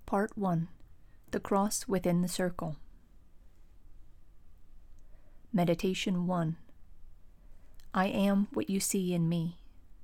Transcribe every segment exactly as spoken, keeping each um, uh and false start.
Part one. The Cross Within the Circle. Meditation one. I am what you see in me.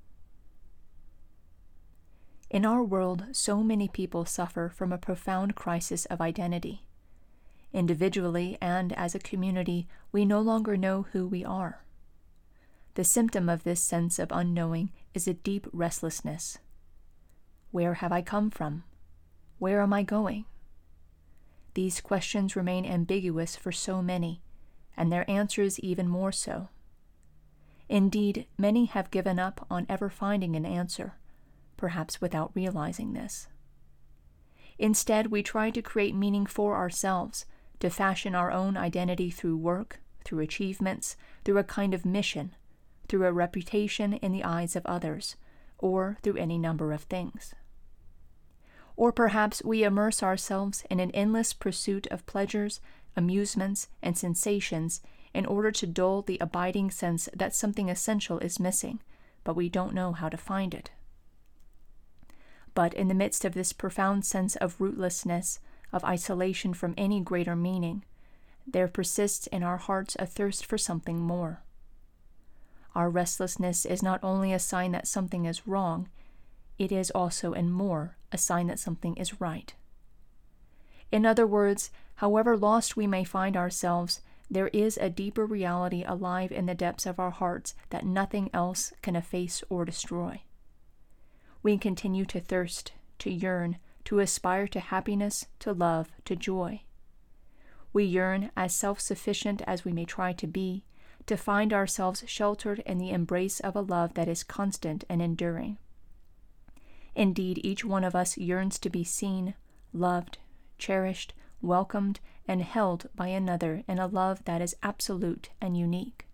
In our world, so many people suffer from a profound crisis of identity. Individually and as a community, we no longer know who we are. The symptom of this sense of unknowing is a deep restlessness. Where have I come from? Where am I going? These questions remain ambiguous for so many, and their answers even more so. Indeed, many have given up on ever finding an answer, perhaps without realizing this. Instead, we try to create meaning for ourselves, to fashion our own identity through work, through achievements, through a kind of mission, through a reputation in the eyes of others, or through any number of things. Or perhaps we immerse ourselves in an endless pursuit of pleasures, amusements, and sensations in order to dull the abiding sense that something essential is missing, but we don't know how to find it. But in the midst of this profound sense of rootlessness, of isolation from any greater meaning, there persists in our hearts a thirst for something more. Our restlessness is not only a sign that something is wrong, it is also, and more, a sign that something is right. In other words, however lost we may find ourselves, there is a deeper reality alive in the depths of our hearts that nothing else can efface or destroy. We continue to thirst, to yearn, to aspire to happiness, to love, to joy. We yearn, as self-sufficient as we may try to be, to find ourselves sheltered in the embrace of a love that is constant and enduring. Indeed, each one of us yearns to be seen, loved, cherished, welcomed, and held by another in a love that is absolute and unique.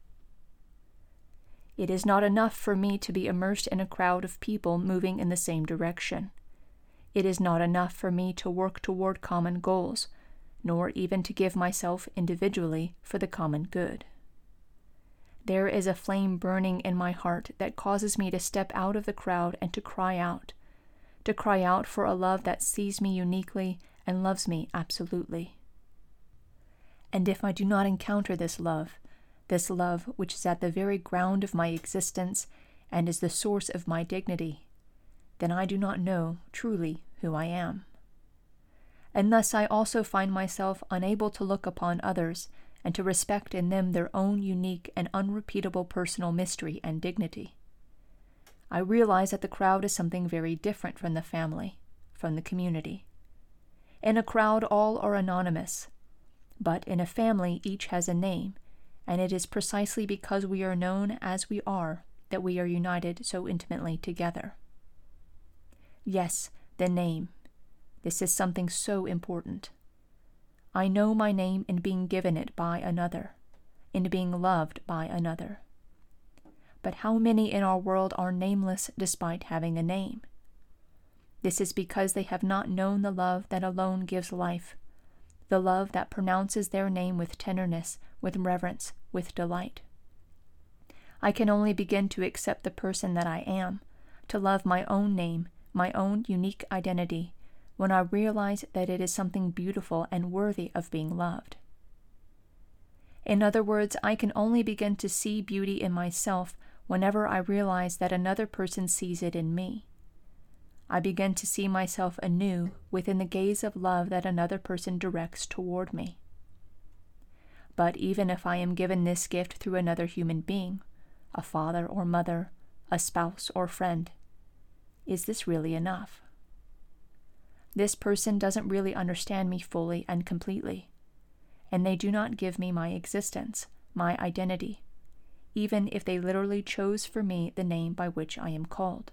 It is not enough for me to be immersed in a crowd of people moving in the same direction. It is not enough for me to work toward common goals, nor even to give myself individually for the common good. There is a flame burning in my heart that causes me to step out of the crowd and to cry out, to cry out for a love that sees me uniquely and loves me absolutely. And if I do not encounter this love, this love which is at the very ground of my existence and is the source of my dignity, then I do not know truly who I am. And thus I also find myself unable to look upon others and to respect in them their own unique and unrepeatable personal mystery and dignity. I realize that the crowd is something very different from the family, from the community. In a crowd, all are anonymous, but in a family, each has a name, and it is precisely because we are known as we are that we are united so intimately together. Yes, the name. This is something so important. I know my name in being given it by another, in being loved by another. But how many in our world are nameless despite having a name? This is because they have not known the love that alone gives life, the love that pronounces their name with tenderness, with reverence, with delight. I can only begin to accept the person that I am, to love my own name, my own unique identity, when I realize that it is something beautiful and worthy of being loved. In other words, I can only begin to see beauty in myself whenever I realize that another person sees it in me. I begin to see myself anew within the gaze of love that another person directs toward me. But even if I am given this gift through another human being, a father or mother, a spouse or friend, is this really enough? This person doesn't really understand me fully and completely, and they do not give me my existence, my identity, even if they literally chose for me the name by which I am called.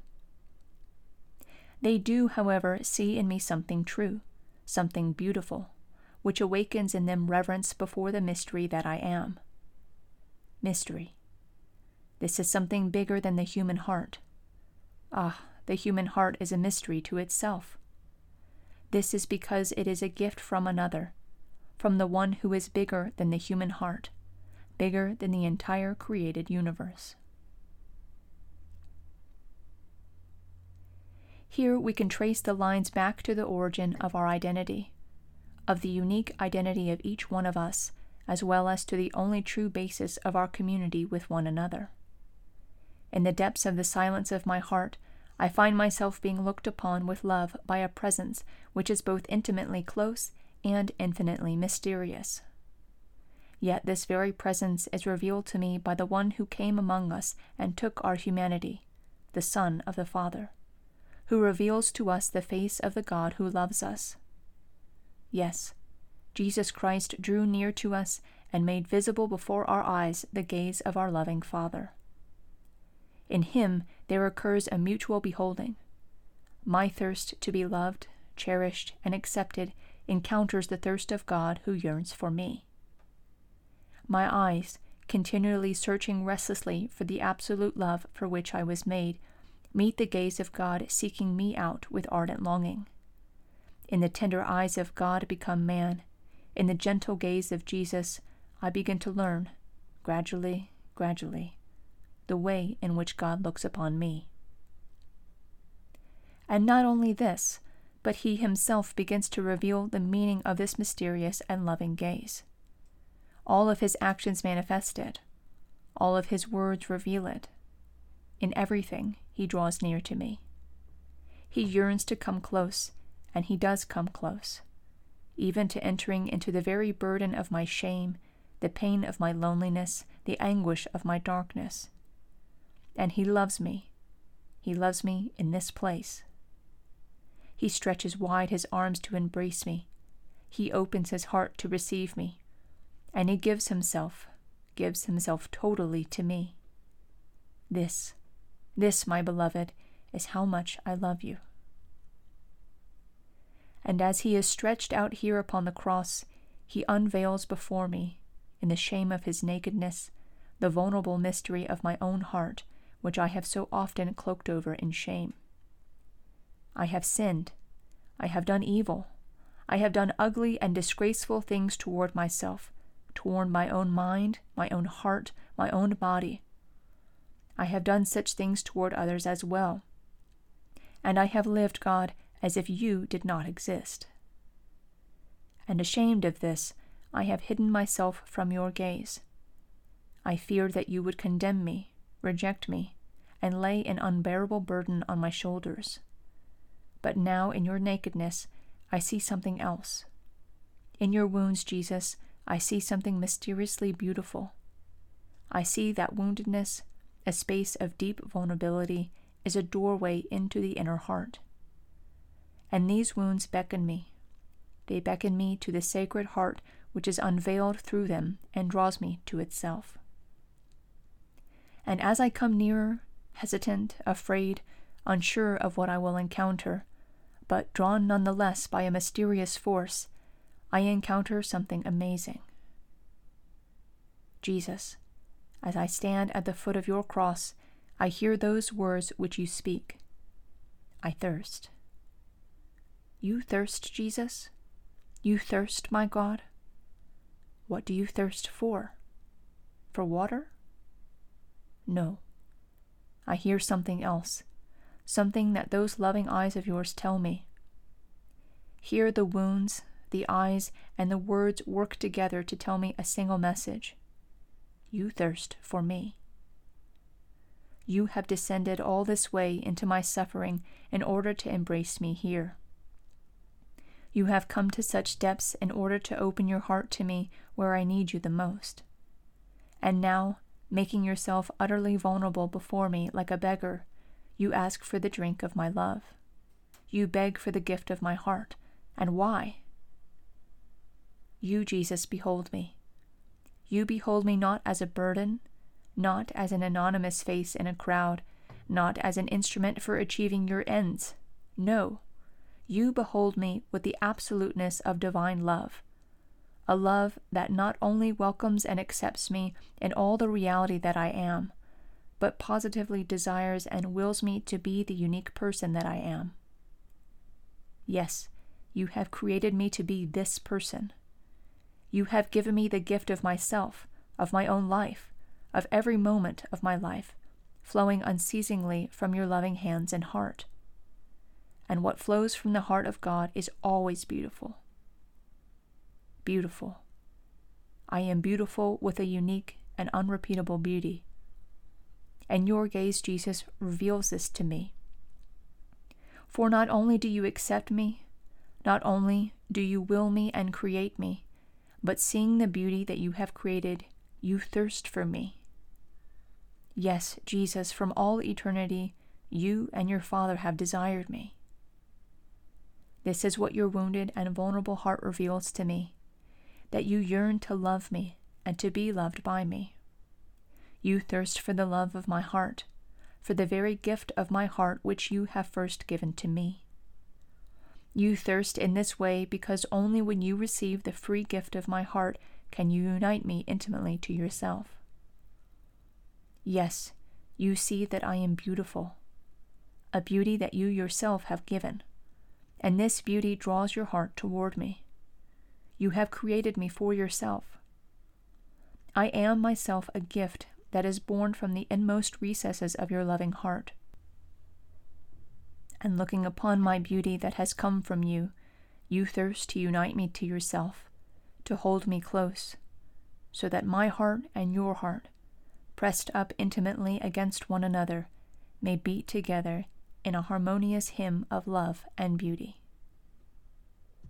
They do, however, see in me something true, something beautiful, which awakens in them reverence before the mystery that I am. Mystery. This is something bigger than the human heart. Ah, the human heart is a mystery to itself. This is because it is a gift from another, from the one who is bigger than the human heart, bigger than the entire created universe. Here we can trace the lines back to the origin of our identity, of the unique identity of each one of us, as well as to the only true basis of our community with one another. In the depths of the silence of my heart, I find myself being looked upon with love by a presence which is both intimately close and infinitely mysterious. Yet this very presence is revealed to me by the one who came among us and took our humanity, the Son of the Father, who reveals to us the face of the God who loves us. Yes, Jesus Christ drew near to us and made visible before our eyes the gaze of our loving Father. In him there occurs a mutual beholding. My thirst to be loved, cherished, and accepted encounters the thirst of God who yearns for me. My eyes, continually searching restlessly for the absolute love for which I was made, meet the gaze of God seeking me out with ardent longing. In the tender eyes of God become man, in the gentle gaze of Jesus, I begin to learn, gradually, gradually, the way in which God looks upon me. And not only this, but he himself begins to reveal the meaning of this mysterious and loving gaze. All of his actions manifest it. All of his words reveal it. In everything, he draws near to me. He yearns to come close, and he does come close, even to entering into the very burden of my shame, the pain of my loneliness, the anguish of my darkness. And he loves me. He loves me in this place. He stretches wide his arms to embrace me. He opens his heart to receive me. And he gives himself, gives himself totally to me. This, this, my beloved, is how much I love you. And as he is stretched out here upon the cross, he unveils before me, in the shame of his nakedness, the vulnerable mystery of my own heart, which I have so often cloaked over in shame. I have sinned. I have done evil. I have done ugly and disgraceful things toward myself, toward my own mind, my own heart, my own body. I have done such things toward others as well. And I have lived, God, as if you did not exist. And ashamed of this, I have hidden myself from your gaze. I feared that you would condemn me, reject me, and lay an unbearable burden on my shoulders. But now in your nakedness, I see something else. In your wounds, Jesus, I see something mysteriously beautiful. I see that woundedness, a space of deep vulnerability, is a doorway into the inner heart. And these wounds beckon me. They beckon me to the sacred heart which is unveiled through them and draws me to itself. And as I come nearer, hesitant, afraid, unsure of what I will encounter, but drawn nonetheless by a mysterious force, I encounter something amazing. Jesus, as I stand at the foot of your cross, I hear those words which you speak. I thirst. You thirst, Jesus? You thirst, my God? What do you thirst for? For water? No. I hear something else, something that those loving eyes of yours tell me. Here the wounds, the eyes, and the words work together to tell me a single message. You thirst for me. You have descended all this way into my suffering in order to embrace me here. You have come to such depths in order to open your heart to me where I need you the most. And now, making yourself utterly vulnerable before me like a beggar, you ask for the drink of my love. You beg for the gift of my heart. And why? You, Jesus, behold me. You behold me not as a burden, not as an anonymous face in a crowd, not as an instrument for achieving your ends. No, you behold me with the absoluteness of divine love, a love that not only welcomes and accepts me in all the reality that I am, but positively desires and wills me to be the unique person that I am. Yes, you have created me to be this person. You have given me the gift of myself, of my own life, of every moment of my life, flowing unceasingly from your loving hands and heart. and what flows from the heart of God is always beautiful. Beautiful. I am beautiful with a unique and unrepeatable beauty. And your gaze, Jesus, reveals this to me. For not only do you accept me, not only do you will me and create me, but seeing the beauty that you have created, you thirst for me. Yes, Jesus, from all eternity, you and your Father have desired me. This is what your wounded and vulnerable heart reveals to me, that you yearn to love me and to be loved by me. You thirst for the love of my heart, for the very gift of my heart which you have first given to me. You thirst in this way because only when you receive the free gift of my heart can you unite me intimately to yourself. Yes, you see that I am beautiful, a beauty that you yourself have given, and this beauty draws your heart toward me. You have created me for yourself. I am myself a gift that is born from the inmost recesses of your loving heart. And looking upon my beauty that has come from you, you thirst to unite me to yourself, to hold me close, so that my heart and your heart, pressed up intimately against one another, may beat together in a harmonious hymn of love and beauty.